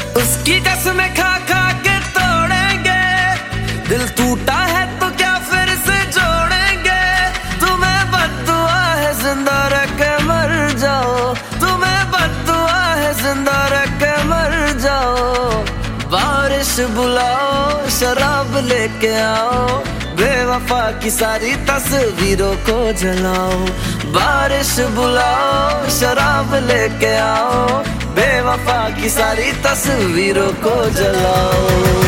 उसकी कसमें खा खा के तोड़ेंगे, दिल टूटा है तो क्या फिर से जोड़ेंगे। तुम्हें बद्दुआ है जिंदा रह के मर जाओ, तुम्हें बद्दुआ है जिंदा रह के मर जाओ। बारिश बुलाओ शराब लेके आओ, बेवफा की सारी तस्वीरों को जलाओ। बारिश बुलाओ शराब लेके आओ, बेवफा की सारी तस्वीरों को जलाओ।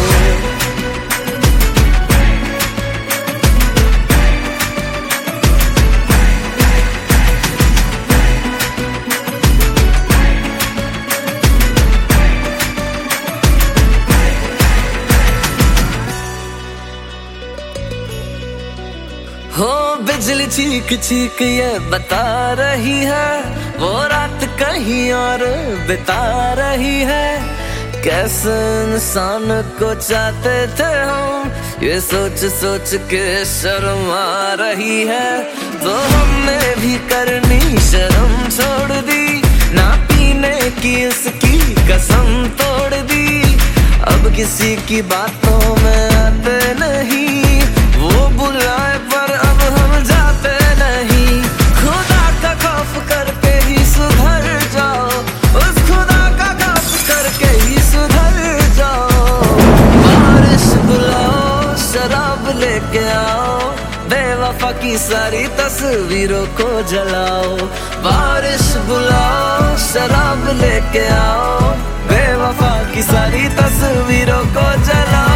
हो बिजली चीख चीख ये बता रही है, वो रात कहीं और बिता रही है। कैसे इंसान को चाहते थे हम, ये सोच सोच के शर्म आ रही है। तो हमने भी करनी शर्म छोड़ दी, ना पीने की उसकी कसम तोड़ दी। अब किसी की बातों में आते नहीं, वो बुलाए पर अब हम जाते नहीं। खुदा का खौफ करके ही सुधर जाओ, उस खुदा का खौफ करके ही सुधर जाओ। बारिश बुलाओ शराब लेके आओ, बेवफा की सारी तस्वीरों को जलाओ। बारिश बुलाओ शराब लेके आओ, बेवफा की सारी तस्वीरों को जलाओ।